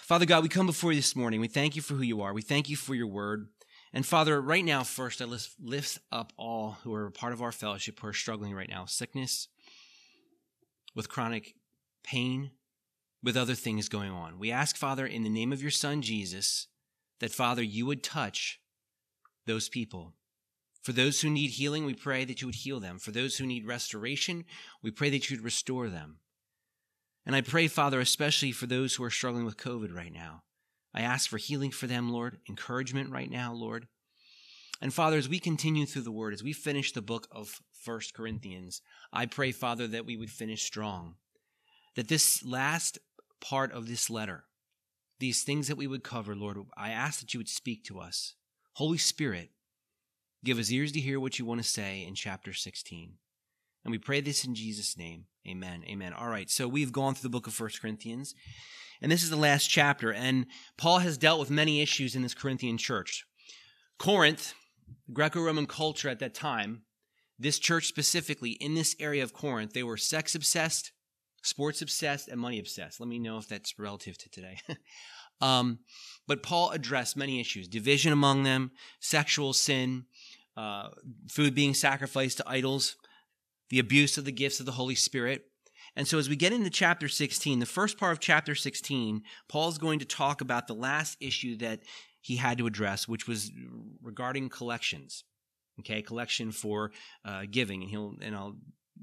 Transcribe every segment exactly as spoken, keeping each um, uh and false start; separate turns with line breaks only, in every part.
Father God, we come before you this morning. We thank you for who you are. We thank you for your word. And Father, right now, first, I lift, lift up all who are a part of our fellowship who are struggling right now. Sickness, with chronic pain, with other things going on. We ask, Father, in the name of your Son, Jesus, that, Father, you would touch those people. For those who need healing, we pray that you would heal them. For those who need restoration, we pray that you would restore them. And I pray, Father, especially for those who are struggling with COVID right now. I ask for healing for them, Lord, encouragement right now, Lord. And Father, as we continue through the word, as we finish the book of First Corinthians, I pray, Father, that we would finish strong. That this last part of this letter, these things that we would cover, Lord, I ask that you would speak to us. Holy Spirit, give us ears to hear what you want to say in chapter sixteen. And we pray this in Jesus' name. Amen. Amen. All right, so we've gone through the book of First Corinthians, and this is the last chapter, and Paul has dealt with many issues in this Corinthian church. Corinth, Greco-Roman culture at that time, this church specifically, in this area of Corinth, they were sex-obsessed, sports-obsessed, and money-obsessed. Let me know if that's relative to today. um, but Paul addressed many issues: division among them, sexual sin, uh, food being sacrificed to idols, the abuse of the gifts of the Holy Spirit. And so as we get into chapter sixteen, the first part of chapter sixteen, Paul's going to talk about the last issue that he had to address, which was regarding collections. Okay, collection for uh, giving, and he'll and I'll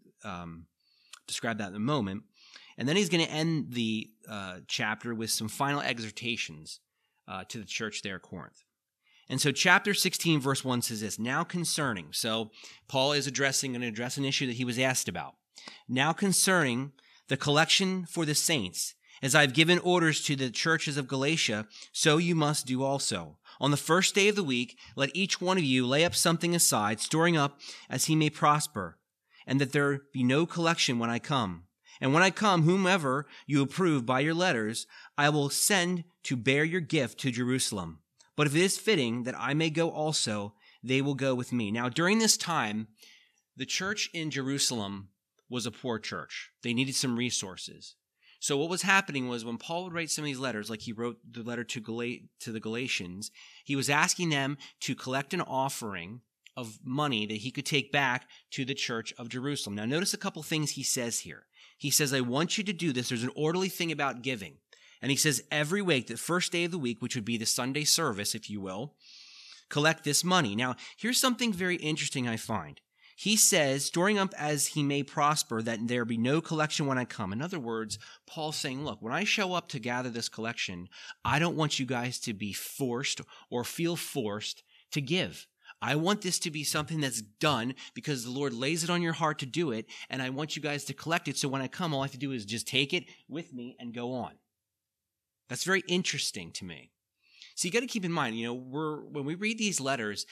um, describe that in a moment. And then he's going to end the uh, chapter with some final exhortations uh, to the church there at Corinth. And so chapter sixteen, verse one says this: now concerning, so Paul is addressing, going to address an issue that he was asked about. Now concerning the collection for the saints, as I've given orders to the churches of Galatia, so you must do also. On the first day of the week, let each one of you lay up something aside, storing up as he may prosper, and that there be no collection when I come. And when I come, whomever you approve by your letters, I will send to bear your gift to Jerusalem. But if it is fitting that I may go also, they will go with me. Now, during this time, the church in Jerusalem was a poor church. They needed some resources. So what was happening was when Paul would write some of these letters, like he wrote the letter to Gal- to the Galatians, he was asking them to collect an offering of money that he could take back to the church of Jerusalem. Now, notice a couple things he says here. He says, I want you to do this. There's an orderly thing about giving. And he says every week, the first day of the week, which would be the Sunday service, if you will, collect this money. Now, here's something very interesting I find. He says, storing up as he may prosper, that there be no collection when I come. In other words, Paul's saying, look, when I show up to gather this collection, I don't want you guys to be forced or feel forced to give. I want this to be something that's done because the Lord lays it on your heart to do it, and I want you guys to collect it, so when I come, all I have to do is just take it with me and go on. That's very interesting to me. So you got to keep in mind, you know, we're when we read these letters,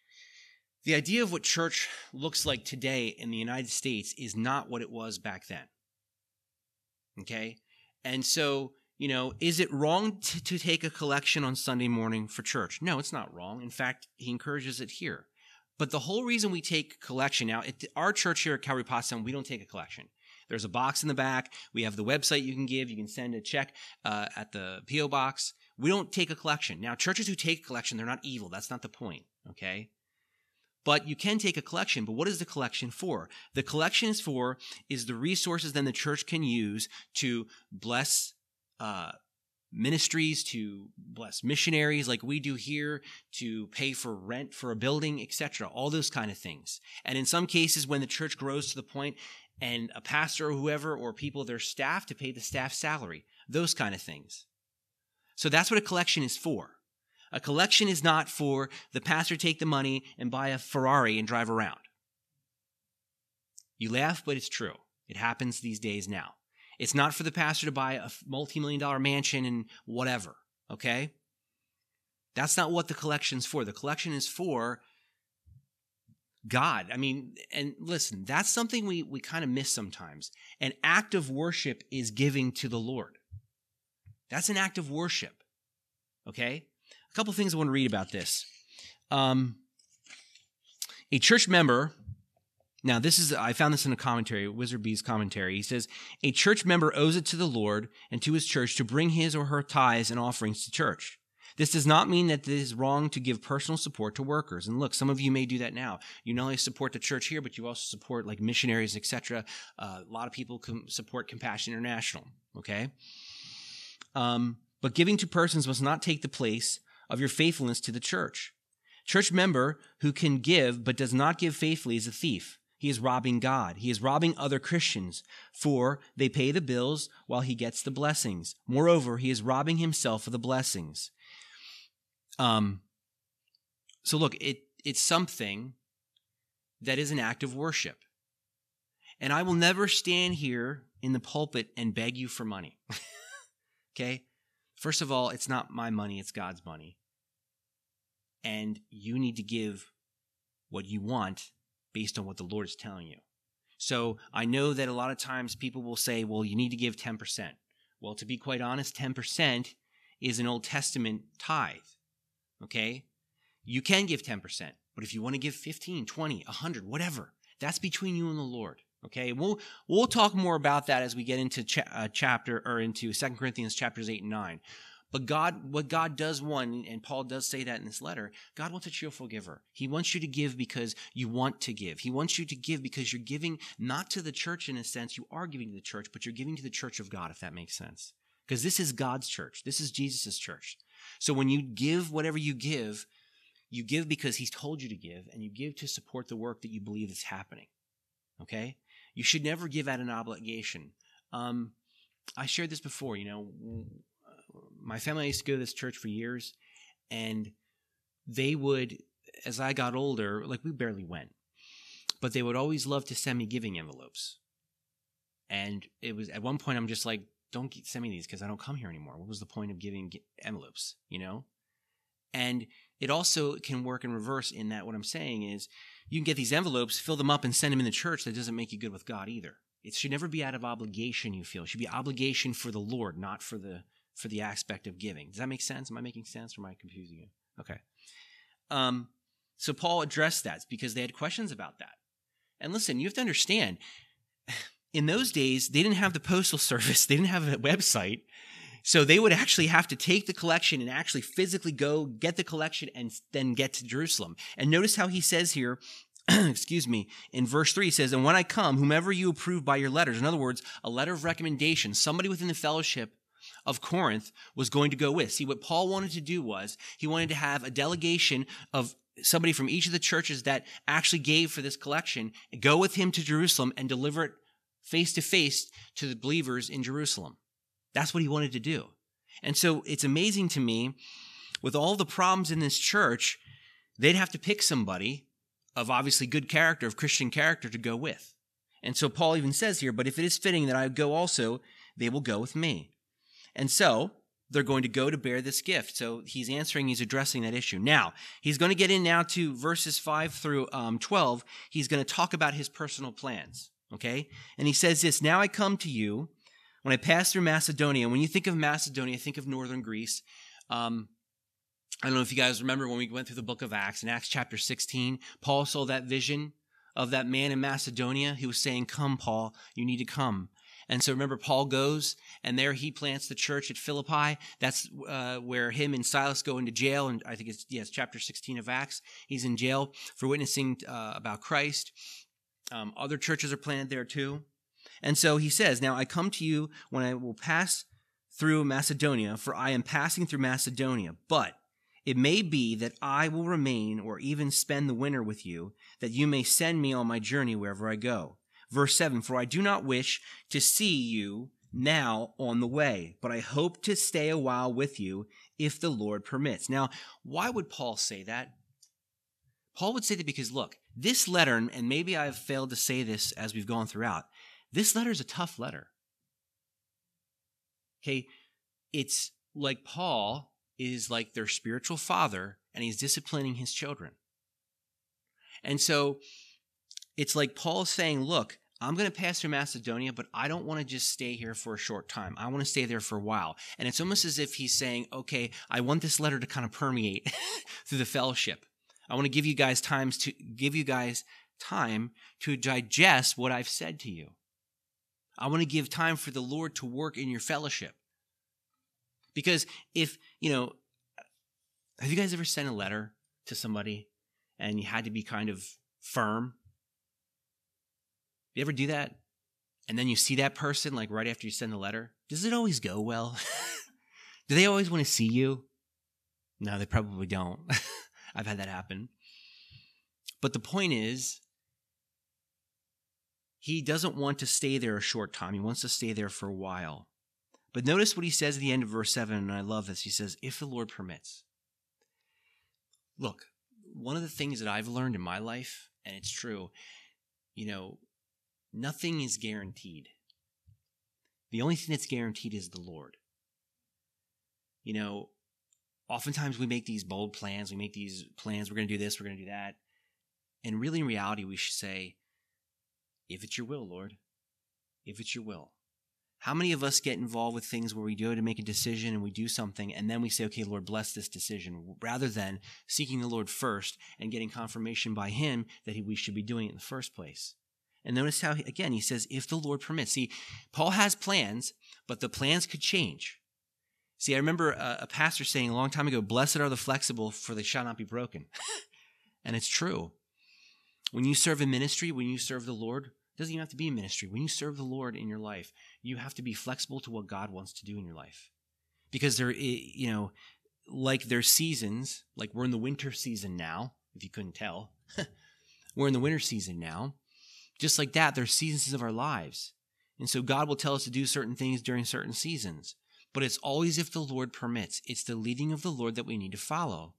the idea of what church looks like today in the United States is not what it was back then. Okay? And so, you know, is it wrong to, to take a collection on Sunday morning for church? No, it's not wrong. In fact, he encourages it here. But the whole reason we take collection now, at our church here at Calvary Potsdam, we don't take a collection. There's a box in the back. We have the website you can give. You can send a check uh, at the P O box. We don't take a collection. Now, churches who take a collection, they're not evil. That's not the point, okay? But you can take a collection. But what is the collection for? The collection is for is the resources then the church can use to bless uh, ministries, to bless missionaries like we do here, to pay for rent for a building, et cetera. All those kind of things. And in some cases, when the church grows to the point and a pastor or whoever or people, their staff, to pay the staff salary, those kind of things. So that's what a collection is for. A collection is not for the pastor to take the money and buy a Ferrari and drive around. You laugh, but it's true. It happens these days now. It's not for the pastor to buy a multi-million dollar mansion and whatever, okay? That's not what the collection's for. The collection is for God. I mean, and listen, that's something we, we kind of miss sometimes. An act of worship is giving to the Lord. That's an act of worship, okay? A couple things I want to read about this. Um, a church member Now, this is, I found this in a commentary, Wizard B's commentary. He says, a church member owes it to the Lord and to his church to bring his or her tithes and offerings to church. This does not mean that it is wrong to give personal support to workers. And look, some of you may do that now. You not only support the church here, but you also support like missionaries, et cetera. Uh, a lot of people com- support Compassion International, okay? Um, but giving to persons must not take the place of your faithfulness to the church. Church member who can give but does not give faithfully is a thief. He is robbing God. He is robbing other Christians, for they pay the bills while he gets the blessings. Moreover, he is robbing himself of the blessings. Um. So look, it it's something that is an act of worship. And I will never stand here in the pulpit and beg you for money. Okay? First of all, it's not my money, it's God's money. And you need to give what you want based on what the Lord is telling you. So I know that a lot of times people will say, well, you need to give ten percent. Well, to be quite honest, ten percent is an Old Testament tithe, okay? You can give ten percent, but if you want to give fifteen, twenty, one hundred, whatever, that's between you and the Lord, okay? We'll we'll talk more about that as we get into cha- uh, chapter or into Second Corinthians chapters eight and nine. But God, what God does want, and Paul does say that in this letter, God wants a cheerful giver. He wants you to give because you want to give. He wants you to give because you're giving not to the church in a sense. You are giving to the church, but you're giving to the church of God, if that makes sense. Because this is God's church. This is Jesus' church. So when you give whatever you give, you give because he's told you to give, and you give to support the work that you believe is happening. Okay? You should never give out an obligation. Um, I shared this before, you know, my family used to go to this church for years, and they would, as I got older, like we barely went, but they would always love to send me giving envelopes. And it was at one point I'm just like, don't send me these because I don't come here anymore. What was the point of giving envelopes, you know? And it also can work in reverse in that what I'm saying is you can get these envelopes, fill them up, and send them in the church. That doesn't make you good with God either. It should never be out of obligation you feel. It should be obligation for the Lord, not for the for the aspect of giving. Does that make sense? Am I making sense or am I confusing you? Okay. Um, so Paul addressed that because they had questions about that. And listen, you have to understand, in those days, they didn't have the postal service. They didn't have a website. So they would actually have to take the collection and actually physically go get the collection and then get to Jerusalem. And notice how he says here, excuse me, in verse three, he says, and when I come, whomever you approve by your letters, in other words, a letter of recommendation, somebody within the fellowship of Corinth was going to go with. See, what Paul wanted to do was he wanted to have a delegation of somebody from each of the churches that actually gave for this collection, go with him to Jerusalem and deliver it face to face to the believers in Jerusalem. That's what he wanted to do. And so it's amazing to me, with all the problems in this church, they'd have to pick somebody of obviously good character, of Christian character, to go with. And so Paul even says here, but if it is fitting that I go also, they will go with me. And so they're going to go to bear this gift. So he's answering, he's addressing that issue. Now, he's going to get in now to verses five through um, twelve. He's going to talk about his personal plans, okay? And he says this, now I come to you when I pass through Macedonia. When you think of Macedonia, think of northern Greece. Um, I don't know if you guys remember when we went through the book of Acts. In Acts chapter sixteen, Paul saw that vision of that man in Macedonia. He was saying, come, Paul, you need to come. And so remember, Paul goes, and there he plants the church at Philippi. That's uh, where him and Silas go into jail. And I think it's, yes, chapter sixteen of Acts. He's in jail for witnessing uh, about Christ. Um, other churches are planted there too. And so he says, now I come to you when I will pass through Macedonia, for I am passing through Macedonia. But it may be that I will remain or even spend the winter with you, that you may send me on my journey wherever I go. Verse seven, for I do not wish to see you now on the way, but I hope to stay a while with you if the Lord permits. Now, why would Paul say that? Paul would say that because, look, this letter, and maybe I've failed to say this as we've gone throughout, this letter is a tough letter. Okay, it's like Paul is like their spiritual father, and he's disciplining his children. And so it's like Paul saying, look, I'm going to pass through Macedonia, but I don't want to just stay here for a short time. I want to stay there for a while. And it's almost as if he's saying, okay, I want this letter to kind of permeate through the fellowship. I want to give you guys times to give you guys time to digest what I've said to you. I want to give time for the Lord to work in your fellowship. Because if, you know, have you guys ever sent a letter to somebody and you had to be kind of firm? You ever do that? And then you see that person like right after you send the letter? Does it always go well? Do they always want to see you? No, they probably don't. I've had that happen. But the point is, he doesn't want to stay there a short time. He wants to stay there for a while. But notice what he says at the end of verse seven, and I love this. He says, if the Lord permits. Look, one of the things that I've learned in my life, and it's true, you know, nothing is guaranteed. The only thing that's guaranteed is the Lord. You know, oftentimes we make these bold plans. We make these plans. We're going to do this. We're going to do that. And really, in reality, we should say, if it's your will, Lord, if it's your will. How many of us get involved with things where we do to make a decision and we do something and then we say, okay, Lord, bless this decision, rather than seeking the Lord first and getting confirmation by him that he, we should be doing it in the first place. And notice how, again, he says, if the Lord permits. See, Paul has plans, but the plans could change. See, I remember a, a pastor saying a long time ago, blessed are the flexible, for they shall not be broken. And it's true. When you serve in ministry, when you serve the Lord, it doesn't even have to be in ministry. When you serve the Lord in your life, you have to be flexible to what God wants to do in your life. Because there, you know, like there's seasons, like we're in the winter season now, if you couldn't tell. We're in the winter season now. Just like that, there's seasons of our lives. And so God will tell us to do certain things during certain seasons. But it's always if the Lord permits. It's the leading of the Lord that we need to follow.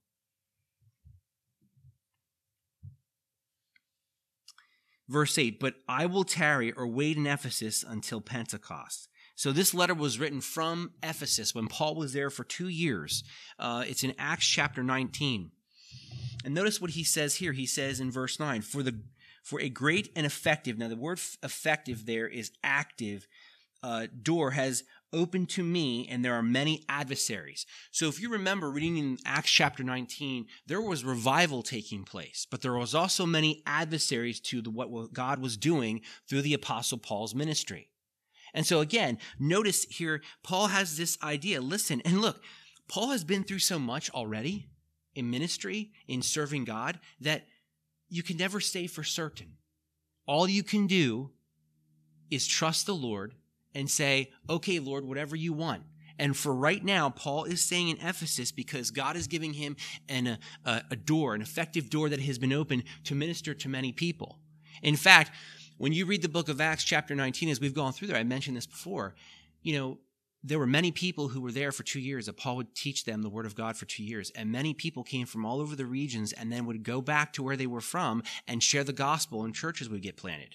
Verse eight, but I will tarry or wait in Ephesus until Pentecost. So this letter was written from Ephesus when Paul was there for two years. Uh, it's in Acts chapter nineteen. And notice what he says here. He says in verse nine, for the for a great and effective, now the word effective there is active, uh, door has opened to me, and there are many adversaries. So if you remember reading in Acts chapter nineteen, there was revival taking place, but there was also many adversaries to the, what God was doing through the Apostle Paul's ministry. And so again, notice here, Paul has this idea. Listen, and look, Paul has been through so much already in ministry, in serving God, that you can never say for certain. All you can do is trust the Lord and say, okay, Lord, whatever you want. And for right now, Paul is saying in Ephesus, because God is giving him an, a, a door, an effective door that has been opened to minister to many people. In fact, when you read the book of Acts chapter nineteen, as we've gone through there, I mentioned this before, you know, there were many people who were there for two years that Paul would teach them the word of God for two years. And many people came from all over the regions and then would go back to where they were from and share the gospel, and churches would get planted.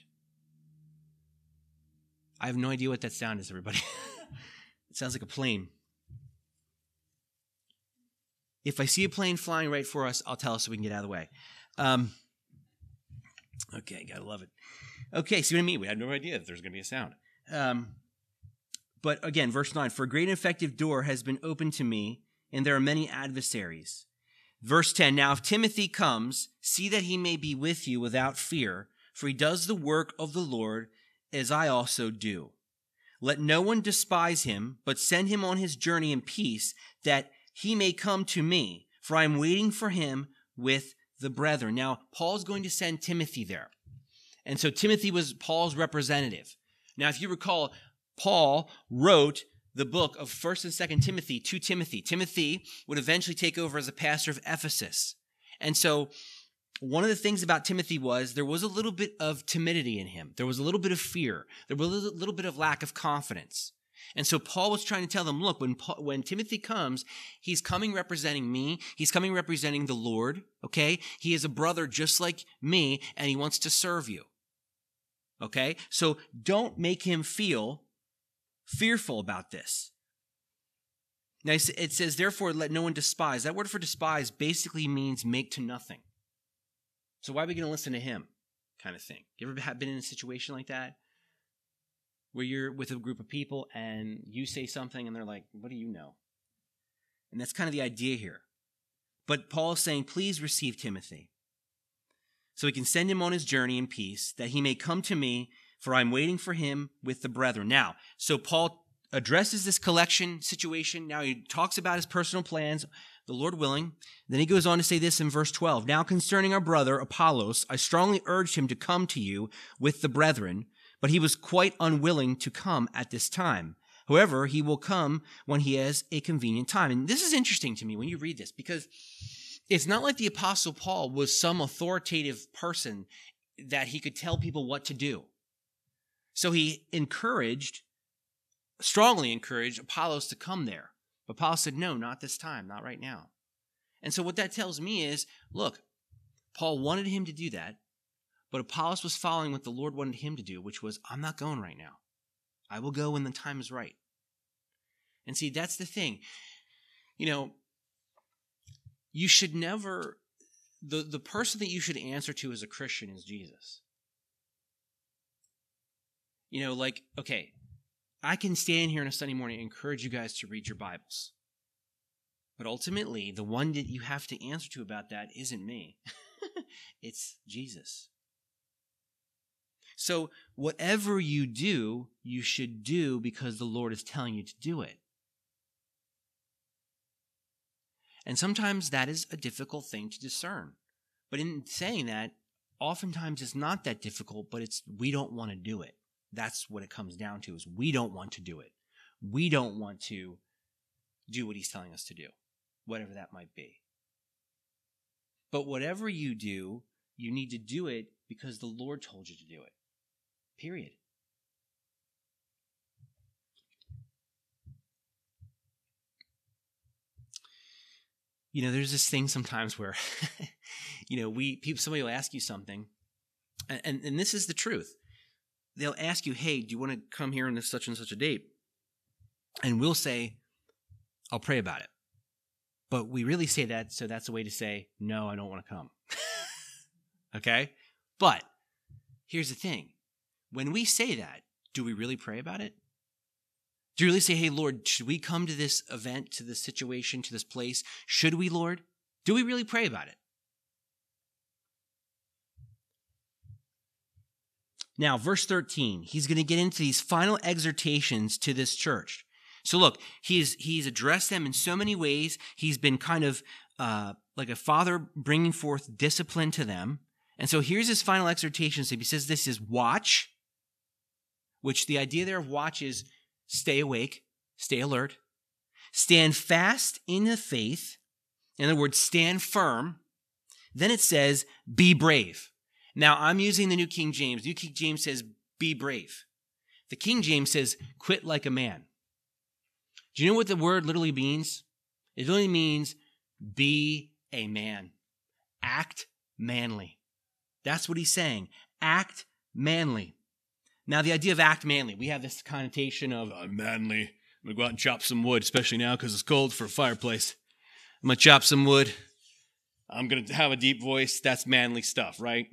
I have no idea what that sound is, everybody. It sounds like a plane. If I see a plane flying right for us, I'll tell us so we can get out of the way. Um, okay, gotta love it. Okay, see what I mean? We had no idea if there's going to be a sound. Um, but again, verse nine, for a great and effective door has been opened to me, and there are many adversaries. Verse ten, now if Timothy comes, see that he may be with you without fear, for he does the work of the Lord, as I also do. Let no one despise him, but send him on his journey in peace, that he may come to me, for I am waiting for him with the brethren. Now, Paul's going to send Timothy there. And so Timothy was Paul's representative. Now, if you recall, Paul wrote the book of First and Second Timothy to Timothy. Timothy would eventually take over as a pastor of Ephesus. And so one of the things about Timothy was there was a little bit of timidity in him. There was a little bit of fear. There was a little bit of lack of confidence. And so Paul was trying to tell them, look, when Paul, when Timothy comes, he's coming representing me. He's coming representing the Lord, okay? He is a brother just like me, and he wants to serve you, okay? So don't make him feel fearful about this. Now it says, therefore, let no one despise. That word for despise basically means make to nothing. So why are we going to listen to him, kind of thing? You ever been in a situation like that where you're with a group of people and you say something and they're like, what do you know? And that's kind of the idea here. But Paul is saying, please receive Timothy. so he can send him on his journey in peace, that he may come to me, for I'm waiting for him with the brethren. Now, so Paul addresses this collection situation. Now he talks about his personal plans, the Lord willing. Then he goes on to say this in verse twelve. Now concerning our brother Apollos, I strongly urged him to come to you with the brethren, but he was quite unwilling to come at this time. However, he will come when he has a convenient time. And this is interesting to me when you read this, because it's not like the Apostle Paul was some authoritative person that he could tell people what to do. So he encouraged, strongly encouraged Apollos to come there. But Paul said, no, not this time, not right now. And so what that tells me is, look, Paul wanted him to do that, but Apollos was following what the Lord wanted him to do, which was, I'm not going right now. I will go when the time is right. And see, that's the thing. You know, you should never, the, the person that you should answer to as a Christian is Jesus. You know, like, okay, I can stand here on a Sunday morning and encourage you guys to read your Bibles. But ultimately, the one that you have to answer to about that isn't me. It's Jesus. So whatever you do, you should do because the Lord is telling you to do it. And sometimes that is a difficult thing to discern. But in saying that, oftentimes it's not that difficult, but it's we don't want to do it. That's what it comes down to, is we don't want to do it. We don't want to do what he's telling us to do, whatever that might be. But whatever you do, you need to do it because the Lord told you to do it. Period. You know, there's this thing sometimes where, you know, we people somebody will ask you something, and, and, and this is the truth. They'll ask you, hey, do you want to come here on this such and such a date? And we'll say, I'll pray about it. But we really say that, so that's a way to say, no, I don't want to come. Okay? But here's the thing. When we say that, do we really pray about it? Do you really say, hey, Lord, should we come to this event, to this situation, to this place? Should we, Lord? Do we really pray about it? Now, verse thirteen, he's going to get into these final exhortations to this church. So look, he's he's addressed them in so many ways. He's been kind of uh, like a father bringing forth discipline to them. And so here's his final exhortation. So he says this is watch, which the idea there of watch is stay awake, stay alert, stand fast in the faith. In other words, stand firm. Then it says be brave. Now, I'm using the New King James. New King James says, be brave. The King James says, quit like a man. Do you know what the word literally means? It literally means, be a man. Act manly. That's what he's saying. Act manly. Now, the idea of act manly, we have this connotation of, I'm manly. I'm going to go out and chop some wood, especially now because it's cold for a fireplace. I'm going to chop some wood. I'm going to have a deep voice. That's manly stuff, right?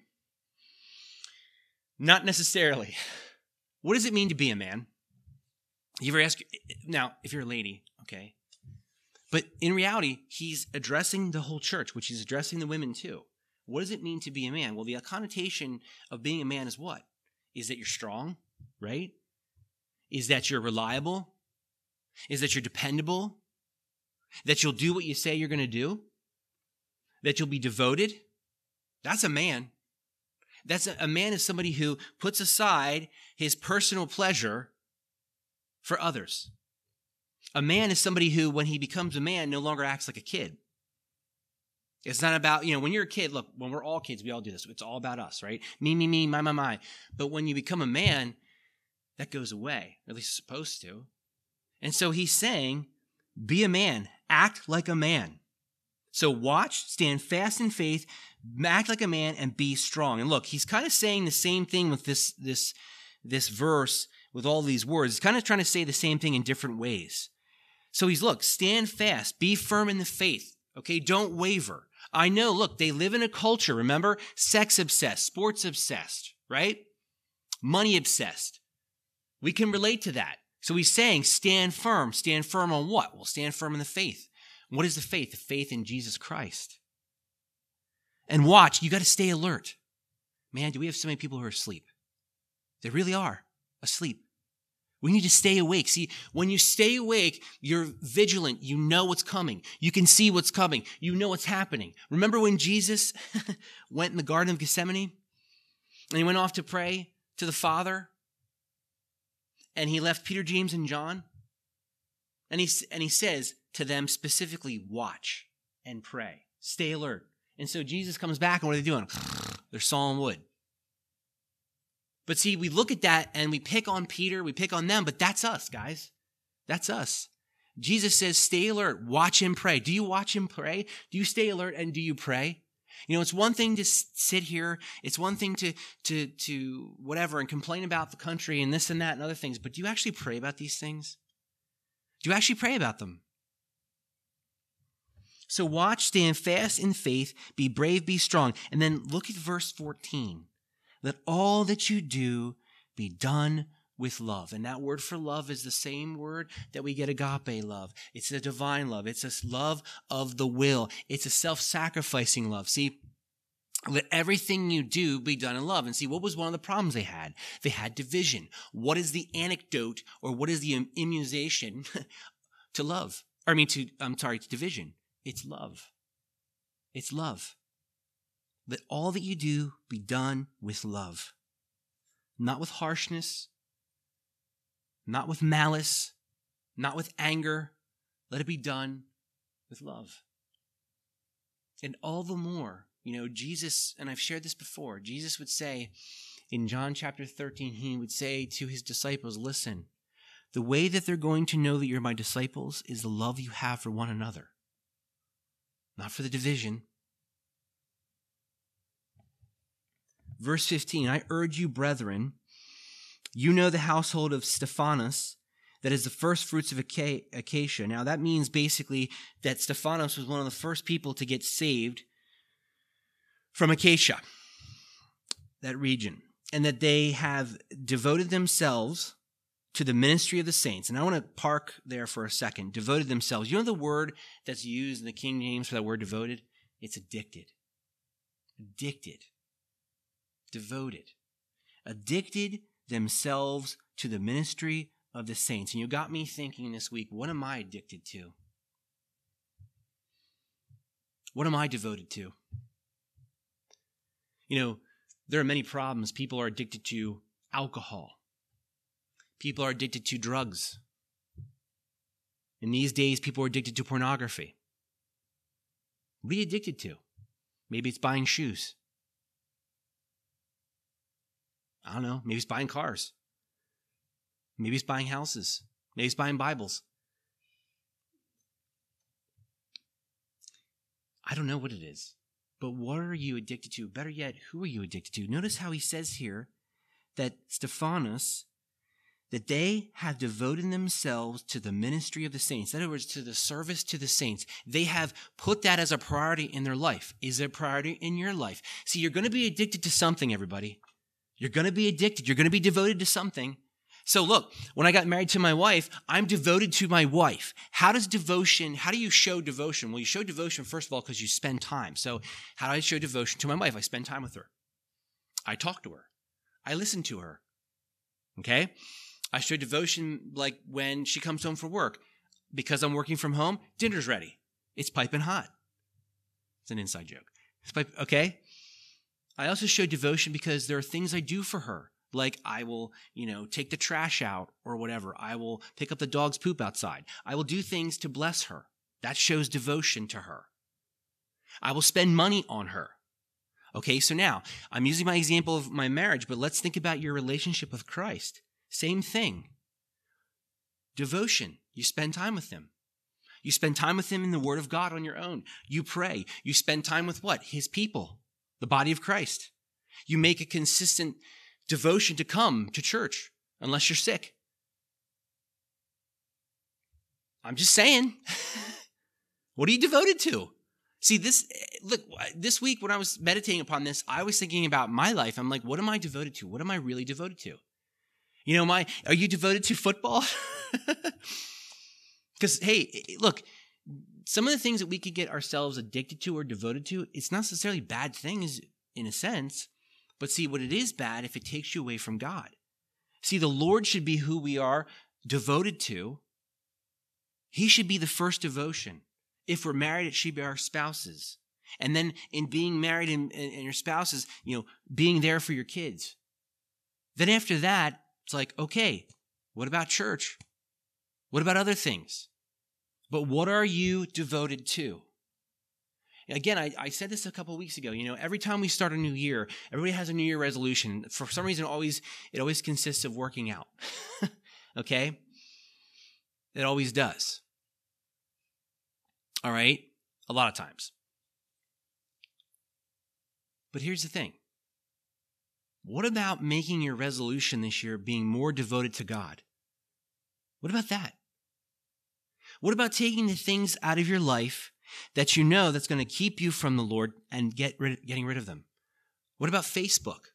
Not necessarily. What does it mean to be a man? You ever ask, now, if you're a lady, okay, but in reality, he's addressing the whole church, which he's addressing the women too. What does it mean to be a man? Well, the connotation of being a man is what? Is that you're strong, right? Is that you're reliable? Is that you're dependable? That you'll do what you say you're going to do? That you'll be devoted? That's a man. That's a, a man is somebody who puts aside his personal pleasure for others. A man is somebody who, when he becomes a man, no longer acts like a kid. It's not about, you know, when you're a kid, look, when we're all kids, we all do this. It's all about us, right? Me, me, me, my, my, my. But when you become a man, that goes away, or at least it's supposed to. And so he's saying, be a man, act like a man. So watch, stand fast in faith, act like a man, and be strong. And look, he's kind of saying the same thing with this, this, this verse, with all these words. He's kind of trying to say the same thing in different ways. So he's, look, stand fast, be firm in the faith, okay? Don't waver. I know, look, they live in a culture, remember? Sex obsessed, sports obsessed, right? Money obsessed. We can relate to that. So he's saying, stand firm. Stand firm on what? Well, stand firm in the faith. What is the faith? The faith in Jesus Christ. And watch, you got to stay alert. Man, do we have so many people who are asleep? They really are asleep. We need to stay awake. See, when you stay awake, you're vigilant. You know what's coming. You can see what's coming. You know what's happening. Remember when Jesus went in the Garden of Gethsemane and he went off to pray to the Father and he left Peter, James, and John? And he, and he says to them specifically, watch and pray. Stay alert. And so Jesus comes back and what are they doing? They're sawing wood. But see, we look at that and we pick on Peter, we pick on them, but that's us, guys. That's us. Jesus says, stay alert, watch him pray. Do you watch him pray? Do you stay alert and do you pray? You know, it's one thing to sit here. It's one thing to, to, to whatever and complain about the country and this and that and other things. But do you actually pray about these things? Do you actually pray about them? So watch, stand fast in faith, be brave, be strong. And then look at verse fourteen. Let all that you do be done with love. And that word for love is the same word that we get agape love. It's a divine love. It's a love of the will. It's a self-sacrificing love. See, let everything you do be done in love. And see, what was one of the problems they had? They had division. What is the antidote or what is the immunization to love? Or I mean, to, I'm sorry, to division. It's love. It's love. Let all that you do be done with love, not with harshness, not with malice, not with anger. Let it be done with love. And all the more, you know, Jesus, and I've shared this before, Jesus would say in John chapter thirteen, he would say to his disciples, listen, the way that they're going to know that you're my disciples is the love you have for one another, not for the division. Verse fifteen, I urge you, brethren, you know the household of Stephanas, that is the first fruits of Acacia. Now that means basically that Stephanas was one of the first people to get saved from Acacia, that region, and that they have devoted themselves to the ministry of the saints. And I want to park there for a second. Devoted themselves. You know the word that's used in the King James for that word devoted? It's addicted. Addicted. Devoted, addicted themselves to the ministry of the saints. And you got me thinking this week, what am I addicted to? What am I devoted to? You know, there are many problems. People are addicted to alcohol. People are addicted to drugs. In these days, people are addicted to pornography. What are you addicted to? Maybe it's buying shoes. I don't know. Maybe it's buying cars. Maybe it's buying houses. Maybe it's buying Bibles. I don't know what it is. But what are you addicted to? Better yet, who are you addicted to? Notice how he says here that Stephanas, that they have devoted themselves to the ministry of the saints. In other words, to the service to the saints. They have put that as a priority in their life. Is it a priority in your life? See, you're going to be addicted to something, everybody. You're going to be addicted. You're going to be devoted to something. So look, when I got married to my wife, I'm devoted to my wife. How does devotion, how do you show devotion? Well, you show devotion, first of all, because you spend time. So how do I show devotion to my wife? I spend time with her. I talk to her. I listen to her. Okay? I show devotion like when she comes home from work. Because I'm working from home, dinner's ready. It's piping hot. It's an inside joke. It's pipe, okay? I also show devotion because there are things I do for her. Like I will, you know, take the trash out or whatever. I will pick up the dog's poop outside. I will do things to bless her. That shows devotion to her. I will spend money on her. Okay, so now I'm using my example of my marriage, but let's think about your relationship with Christ. Same thing. Devotion. You spend time with him. You spend time with him in the Word of God on your own. You pray. You spend time with what? His people. The body of Christ. You make a consistent devotion to come to church unless you're sick. I'm just saying. What are you devoted to? See, this, look, this week when I was meditating upon this, I was thinking about my life. I'm like, what am I devoted to? What am I really devoted to? You know, my, are you devoted to football? Because, hey, look, some of the things that we could get ourselves addicted to or devoted to, it's not necessarily bad things in a sense, But see, what it is bad if it takes you away from God. See, the Lord should be who we are devoted to. He should be the first devotion. If we're married, it should be our spouses. And then in being married and, and, and your spouses, you know, being there for your kids. Then after that, it's like, okay, what about church? What about other things? But what are you devoted to? Again, I, I said this a couple of weeks ago. You know, every time we start a new year, everybody has a New Year resolution. For some reason, always it always consists of working out. Okay? It always does. All right? A lot of times. But here's the thing. What about making your resolution this year being more devoted to God? What about that? What about taking the things out of your life that you know that's going to keep you from the Lord and get rid, getting rid of them? What about Facebook?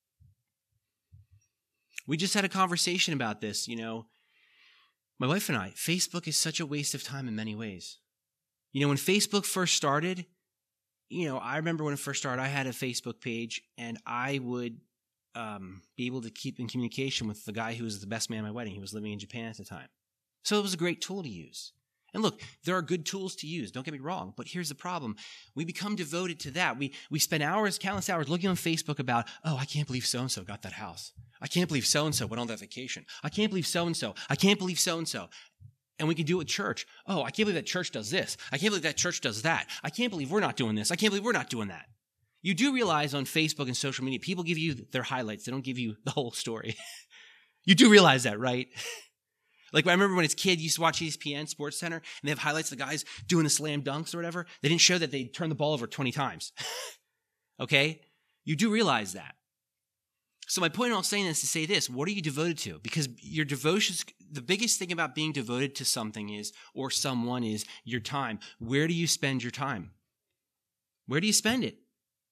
We just had a conversation about this, you know. My wife and I, Facebook is such a waste of time in many ways. You know, when Facebook first started, you know, I remember when it first started, I had a Facebook page, and I would um, be able to keep in communication with the guy who was the best man at my wedding. He was living in Japan at the time. So it was a great tool to use. And look, there are good tools to use. Don't get me wrong. But here's the problem. We become devoted to that. We we spend hours, countless hours looking on Facebook about, oh, I can't believe so-and-so got that house. I can't believe so-and-so went on that vacation. I can't believe so-and-so. I can't believe so-and-so. And we can do it with church. Oh, I can't believe that church does this. I can't believe that church does that. I can't believe we're not doing this. I can't believe we're not doing that. You do realize on Facebook and social media, people give you their highlights. They don't give you the whole story. You do realize that, right? Like, I remember when as a kid, you used to watch E S P N, Sports Center, and they have highlights of the guys doing the slam dunks or whatever. They didn't show that they turned the ball over twenty times. Okay? You do realize that. So my point in all saying this is to say this: what are you devoted to? Because your devotions, the biggest thing about being devoted to something is, or someone is, your time. Where do you spend your time? Where do you spend it?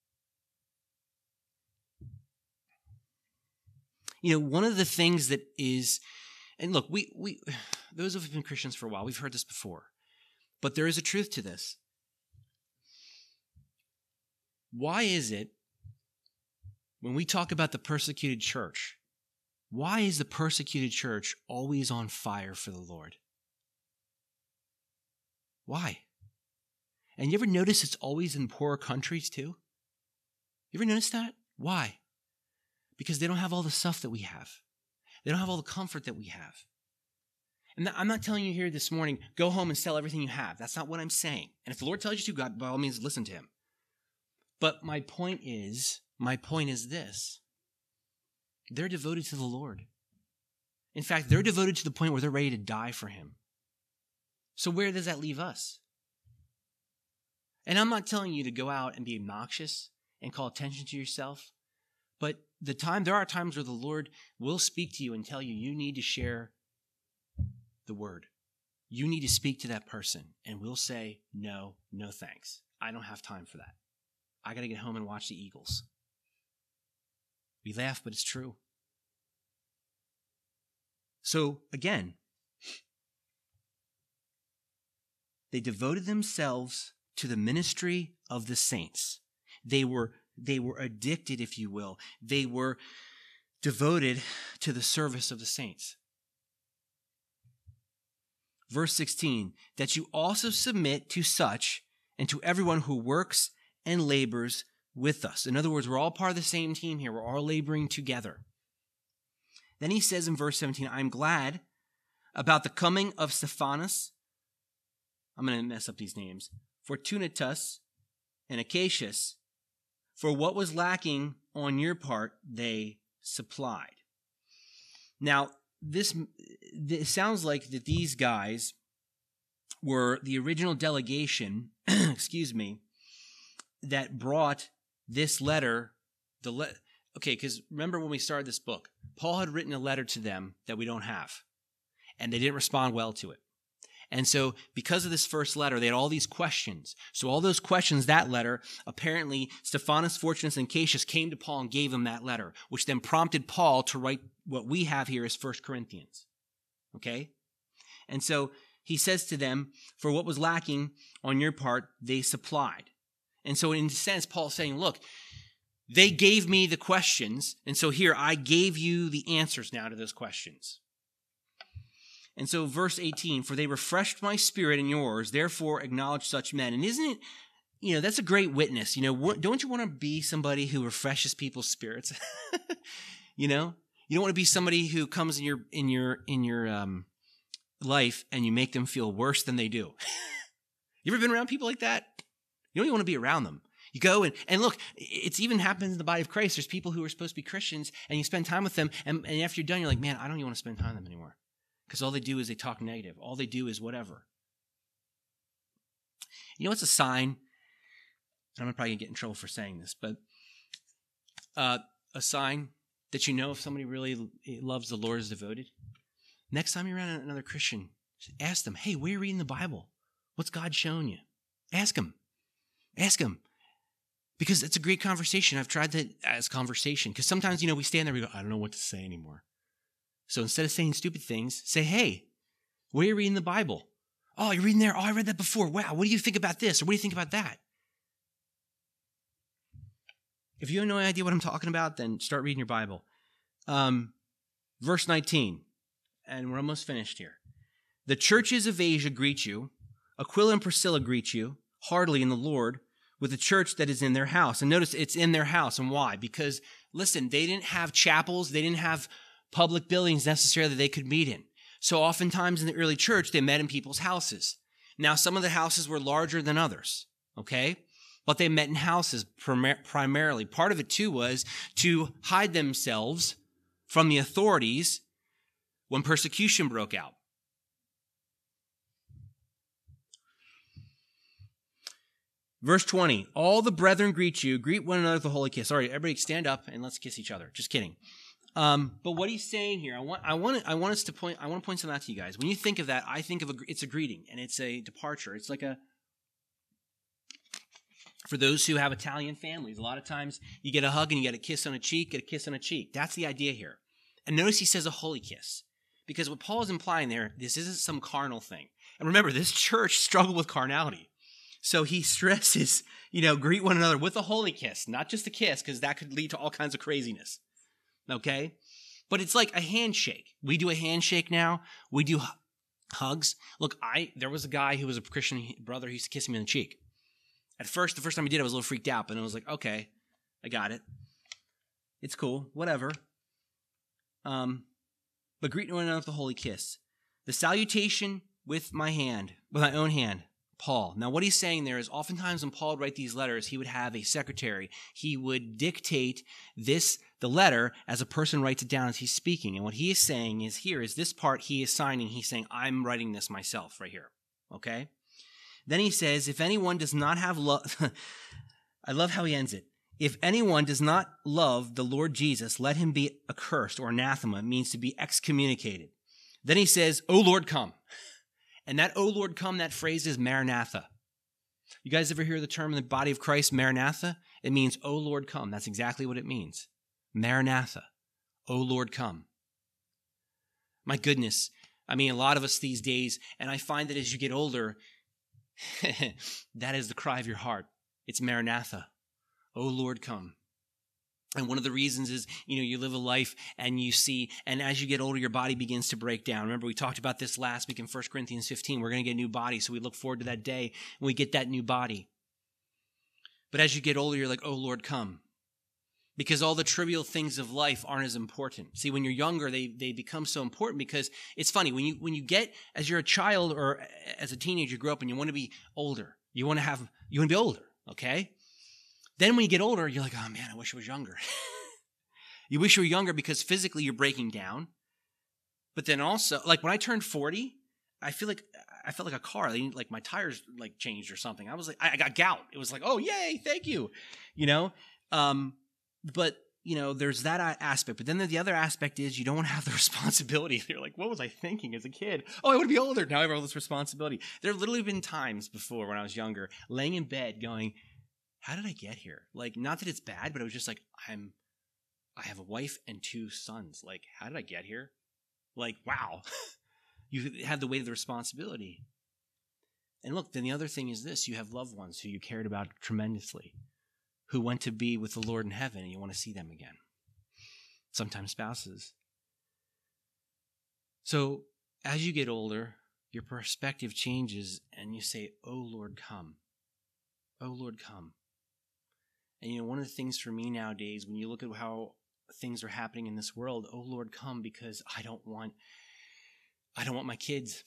You know, one of the things that is, and look, we we those who have been Christians for a while, we've heard this before, but there is a truth to this. Why is it, when we talk about the persecuted church, why is the persecuted church always on fire for the Lord? Why? And you ever notice it's always in poorer countries too? You ever notice that? Why? Because they don't have all the stuff that we have. They don't have all the comfort that we have. And I'm not telling you here this morning, go home and sell everything you have. That's not what I'm saying. And if the Lord tells you to, God, by all means, listen to him. But my point is, my point is this. They're devoted to the Lord. In fact, they're devoted to the point where they're ready to die for him. So where does that leave us? And I'm not telling you to go out and be obnoxious and call attention to yourself. But the time, there are times where the Lord will speak to you and tell you, you need to share the word. You need to speak to that person. And we'll say, no, no thanks. I don't have time for that. I got to get home and watch the Eagles. We laugh, but it's true. So again, they devoted themselves to the ministry of the saints. They were They were addicted, if you will. They were devoted to the service of the saints. Verse sixteen, that you also submit to such and to everyone who works and labors with us. In other words, we're all part of the same team here. We're all laboring together. Then he says in verse seventeen, I'm glad about the coming of Stephanas. I'm going to mess up these names. Fortunatus and Acacius. For what was lacking on your part, they supplied. Now, this, this sounds like that these guys were the original delegation, excuse me, that brought this letter. The le- okay, because remember when we started this book, Paul had written a letter to them that we don't have, and they didn't respond well to it. And so because of this first letter, they had all these questions. So all those questions, that letter, apparently Stephanas, Fortunus, and Cassius came to Paul and gave him that letter, which then prompted Paul to write what we have here as First Corinthians. Okay? And so he says to them, for what was lacking on your part, they supplied. And so in a sense, Paul's saying, look, They gave me the questions, and so here, I gave you the answers now to those questions. And so verse eighteen, for they refreshed my spirit and yours, therefore acknowledge such men. And isn't it, you know, that's a great witness. You know, don't you want to be somebody who refreshes people's spirits? You know, you don't want to be somebody who comes in your, in your, in your um, life and you make them feel worse than they do. You ever been around people like that? You don't even want to be around them. You go and, and look, it's even happened in the body of Christ. There's people who are supposed to be Christians and you spend time with them. And, and after you're done, you're like, man, I don't even want to spend time with them anymore. Because all they do is they talk negative. All they do is whatever. You know what's a sign? I'm probably going to get in trouble for saying this, but uh, a sign that you know if somebody really loves the Lord, is devoted. Next time you're around another Christian, ask them, hey, where are you reading the Bible? What's God showing you? Ask them. Ask them. Because it's a great conversation. I've tried that as conversation. Because sometimes, you know, we stand there and we go, I don't know what to say anymore. So instead of saying stupid things, say, hey, where are you reading the Bible? Oh, you're reading there? Oh, I read that before. Wow, what do you think about this? Or what do you think about that? If you have no idea what I'm talking about, then start reading your Bible. Um, verse nineteen, and we're almost finished here. The churches of Asia greet you. Aquila and Priscilla greet you, heartily in the Lord, with the church that is in their house. And notice it's in their house. And why? Because, listen, they didn't have chapels. They didn't have public buildings necessarily that they could meet in. So oftentimes in the early church, they met in people's houses. Now, some of the houses were larger than others, okay? But they met in houses prim- primarily. Part of it, too, was to hide themselves from the authorities when persecution broke out. Verse twenty, all the brethren greet you. Greet one another with a holy kiss. All right, everybody stand up and let's kiss each other. Just kidding. Um, but what he's saying here, I want, I want, I want us to point, I want to point something out to you guys. When you think of that, I think of a, it's a greeting and it's a departure. It's like a, for those who have Italian families, a lot of times you get a hug and you get a kiss on a cheek, get a kiss on a cheek. That's the idea here. And notice he says a holy kiss, because what Paul is implying there, this isn't some carnal thing. And remember, this church struggled with carnality. So he stresses, you know, greet one another with a holy kiss, not just a kiss, because that could lead to all kinds of craziness. Okay? But it's like a handshake. We do a handshake now. We do hugs. Look, I there was a guy who was a Christian brother who used to kiss me on the cheek. At first, the first time he did, I was a little freaked out, but I was like, okay, I got it. It's cool, whatever. Um, but greet one another with a holy kiss. The salutation with my hand, with my own hand, Paul. Now, what he's saying there is oftentimes when Paul would write these letters, he would have a secretary. He would dictate this, the letter, as a person writes it down as he's speaking. And what he is saying is here is this part he is signing. He's saying, I'm writing this myself right here. Okay? Then he says, if anyone does not have love, I love how he ends it. If anyone does not love the Lord Jesus, let him be accursed, or anathema. It means to be excommunicated. Then he says, O Lord, come. And that, O Lord, come, that phrase is Maranatha. You guys ever hear the term in the body of Christ, Maranatha? It means, O Lord, come. That's exactly what it means. Maranatha. O Lord, come. My goodness. I mean, a lot of us these days, and I find that as you get older, that is the cry of your heart. It's Maranatha. O Lord, come. And one of the reasons is, you know, you live a life and you see, and as you get older, your body begins to break down. Remember, we talked about this last week in First Corinthians fifteen. We're going to get a new body, so we look forward to that day when we get that new body. But as you get older, you're like, oh, Lord, come. Because all the trivial things of life aren't as important. See, when you're younger, they they become so important because it's funny. When you when you get, as you're a child or as a teenager, you grow up and you want to be older. You want to have, you want to be older, okay? Then when you get older, you're like, oh man, I wish I was younger. You wish you were younger because physically you're breaking down. But then also, like when I turned forty, I feel like I felt like a car. Like my tires like changed or something. I was like, I got gout. It was like, oh yay, thank you. You know? Um, but you know, there's that aspect. But then the other aspect is you don't want to have the responsibility. You're like, what was I thinking as a kid? Oh, I want to be older. Now I have all this responsibility. There have literally been times before when I was younger, laying in bed going, how did I get here? Like, not that it's bad, but it was just like, I'm, I have a wife and two sons. Like, how did I get here? Like, wow. You have the weight of the responsibility. And look, then the other thing is this. You have loved ones who you cared about tremendously, who went to be with the Lord in heaven and you want to see them again. Sometimes spouses. So as you get older, your perspective changes and you say, oh Lord, come. Oh Lord, come. And you know, one of the things for me nowadays, when you look at how things are happening in this world, oh Lord, come, because I don't want, I don't want my kids,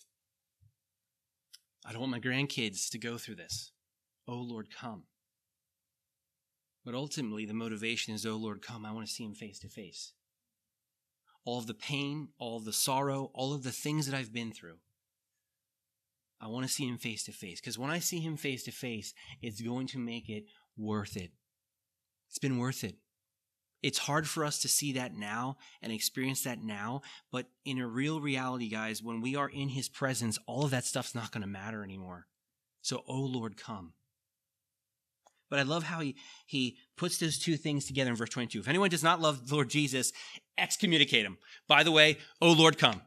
I don't want my grandkids to go through this. Oh Lord, come. But ultimately, the motivation is, oh Lord, come, I want to see him face to face. All of the pain, all of the sorrow, all of the things that I've been through, I want to see him face to face. Because when I see him face to face, it's going to make it worth it. It's been worth it. It's hard for us to see that now and experience that now, but in a real reality, guys, when we are in his presence, all of that stuff's not going to matter anymore. So, oh Lord, come. But I love how he, he puts those two things together in verse twenty-two. If anyone does not love the Lord Jesus, excommunicate him. By the way, oh Lord, come.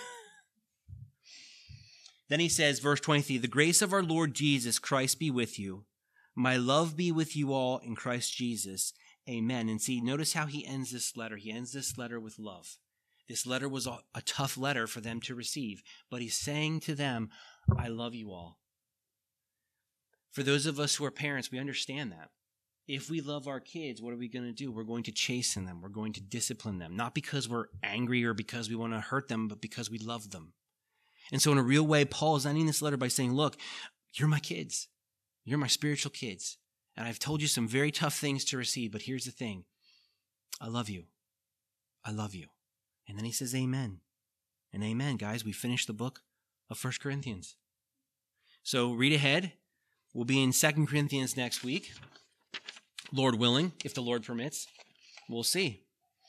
Then he says, verse twenty-three, the grace of our Lord Jesus Christ be with you. My love be with you all in Christ Jesus. Amen. And see, notice how he ends this letter. He ends this letter with love. This letter was a, a tough letter for them to receive, but he's saying to them, I love you all. For those of us who are parents, we understand that. If we love our kids, what are we going to do? We're going to chasten them. We're going to discipline them, not because we're angry or because we want to hurt them, but because we love them. And so in a real way, Paul is ending this letter by saying, look, you're my kids. You're my spiritual kids. And I've told you some very tough things to receive, but here's the thing. I love you. I love you. And then he says, amen. And amen, guys. We finished the book of First Corinthians. So read ahead. We'll be in Second Corinthians next week. Lord willing, if the Lord permits. We'll see.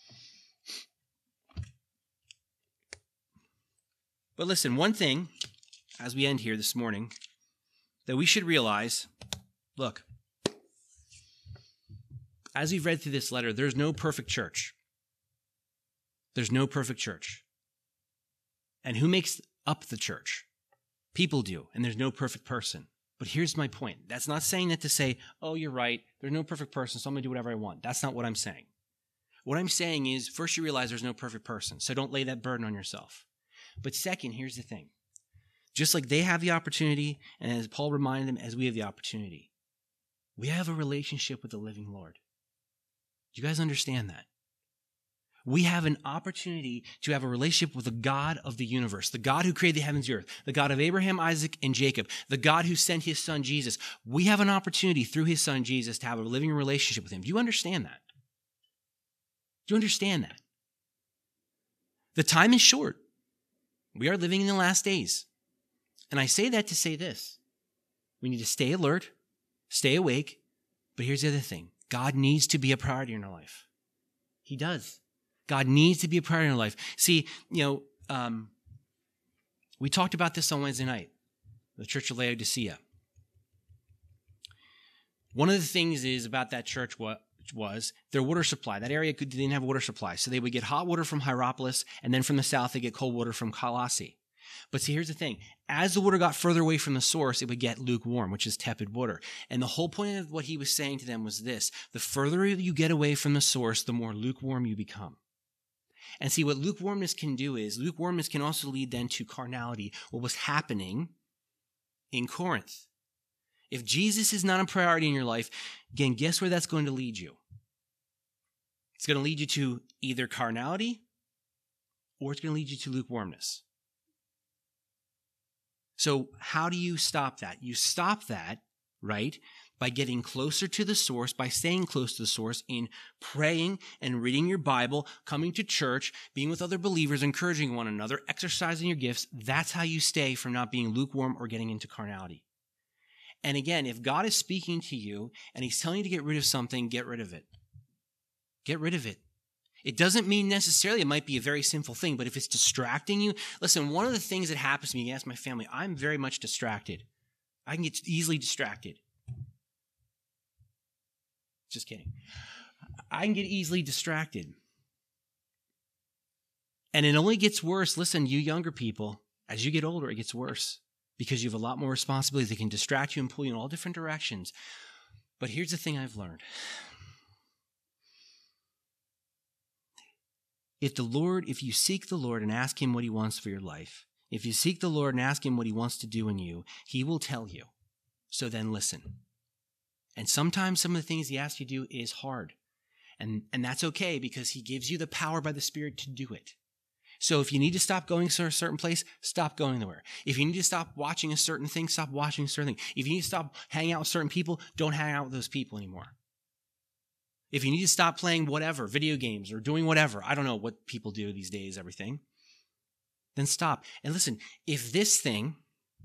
But listen, one thing, as we end here this morning, that we should realize, look, as we've read through this letter, there's no perfect church. There's no perfect church. And who makes up the church? People do, and there's no perfect person. But here's my point. That's not saying that to say, oh, you're right, there's no perfect person, so I'm going to do whatever I want. That's not what I'm saying. What I'm saying is, first you realize there's no perfect person, so don't lay that burden on yourself. But second, here's the thing. Just like they have the opportunity, and as Paul reminded them, as we have the opportunity, we have a relationship with the living Lord. Do you guys understand that? We have an opportunity to have a relationship with the God of the universe, the God who created the heavens and the earth, the God of Abraham, Isaac, and Jacob, the God who sent his son Jesus. We have an opportunity through his son Jesus to have a living relationship with him. Do you understand that? Do you understand that? The time is short. We are living in the last days. And I say that to say this. We need to stay alert, stay awake. But here's the other thing. God needs to be a priority in our life. He does. God needs to be a priority in our life. See, you know, um, we talked about this on Wednesday night, the Church of Laodicea. One of the things is about that church what was their water supply. That area could, didn't have a water supply. So they would get hot water from Hierapolis, and then from the south, they get cold water from Colossae. But see, here's the thing. As the water got further away from the source, it would get lukewarm, which is tepid water. And the whole point of what he was saying to them was this. The further you get away from the source, the more lukewarm you become. And see, what lukewarmness can do is, lukewarmness can also lead then to carnality, what was happening in Corinth. If Jesus is not a priority in your life, again, guess where that's going to lead you? It's going to lead you to either carnality or it's going to lead you to lukewarmness. So how do you stop that? You stop that, right, by getting closer to the source, by staying close to the source in praying and reading your Bible, coming to church, being with other believers, encouraging one another, exercising your gifts. That's how you stay from not being lukewarm or getting into carnality. And again, if God is speaking to you and he's telling you to get rid of something, get rid of it. Get rid of it. It doesn't mean necessarily it might be a very sinful thing, but if it's distracting you, listen, one of the things that happens to me, you ask my family, I'm very much distracted. I can get easily distracted. Just kidding. I can get easily distracted. And it only gets worse. Listen, you younger people, as you get older, it gets worse because you have a lot more responsibilities that can distract you and pull you in all different directions. But here's the thing I've learned. If the Lord, if you seek the Lord and ask him what he wants for your life, if you seek the Lord and ask him what he wants to do in you, he will tell you. So then listen. And sometimes some of the things he asks you to do is hard. And, and that's okay because he gives you the power by the Spirit to do it. So if you need to stop going to a certain place, stop going there. If you need to stop watching a certain thing, stop watching a certain thing. If you need to stop hanging out with certain people, don't hang out with those people anymore. If you need to stop playing whatever, video games or doing whatever, I don't know what people do these days, everything, then stop. And listen, if this thing,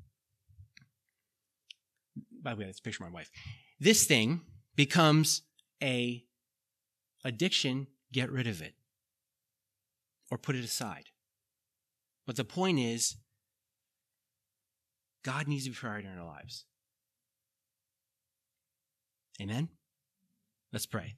by the way, let's picture my wife. This thing becomes a addiction, get rid of it or put it aside. But the point is, God needs to be priority in our lives. Amen? Let's pray.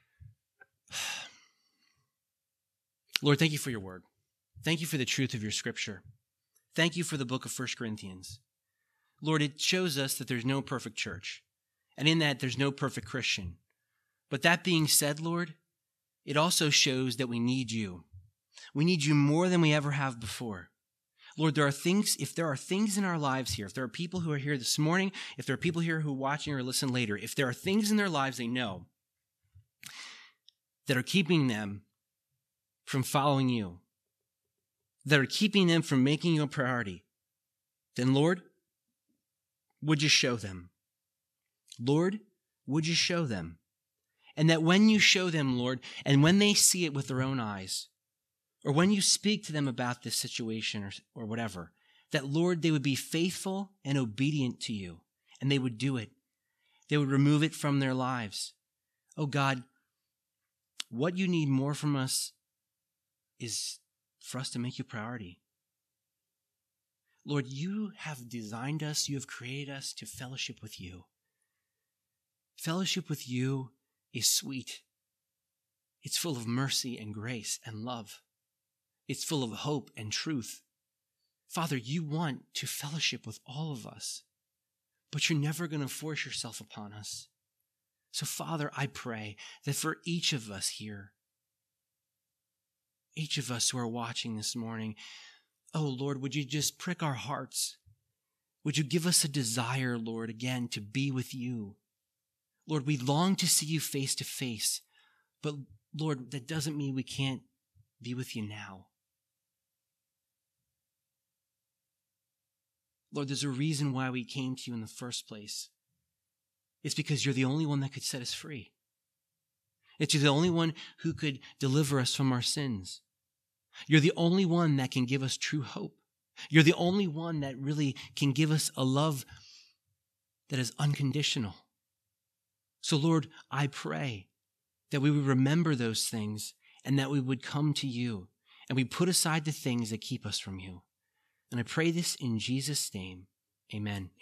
Lord, thank you for your word. Thank you for the truth of your scripture. Thank you for the book of First Corinthians. Lord, it shows us that there's no perfect church. And in that, there's no perfect Christian. But that being said, Lord, it also shows that we need you. We need you more than we ever have before. Lord, there are things, if there are things in our lives here, if there are people who are here this morning, if there are people here who are watching or listen later, if there are things in their lives they know that are keeping them from following you, that are keeping them from making you a priority, then Lord, would you show them? Lord, would you show them? And that when you show them, Lord, and when they see it with their own eyes, or when you speak to them about this situation or, or whatever, that, Lord, they would be faithful and obedient to you, and they would do it. They would remove it from their lives. Oh, God, what you need more from us is for us to make you priority. Lord, you have designed us, you have created us to fellowship with you. Fellowship with you is sweet. It's full of mercy and grace and love. It's full of hope and truth. Father, you want to fellowship with all of us, but you're never going to force yourself upon us. So, Father, I pray that for each of us here, each of us who are watching this morning, oh, Lord, would you just prick our hearts? Would you give us a desire, Lord, again, to be with you? Lord, we long to see you face to face, but Lord, that doesn't mean we can't be with you now. Lord, there's a reason why we came to you in the first place. It's because you're the only one that could set us free. It's you're the only one who could deliver us from our sins. You're the only one that can give us true hope. You're the only one that really can give us a love that is unconditional. So, Lord, I pray that we would remember those things and that we would come to you and we put aside the things that keep us from you. And I pray this in Jesus' name. Amen.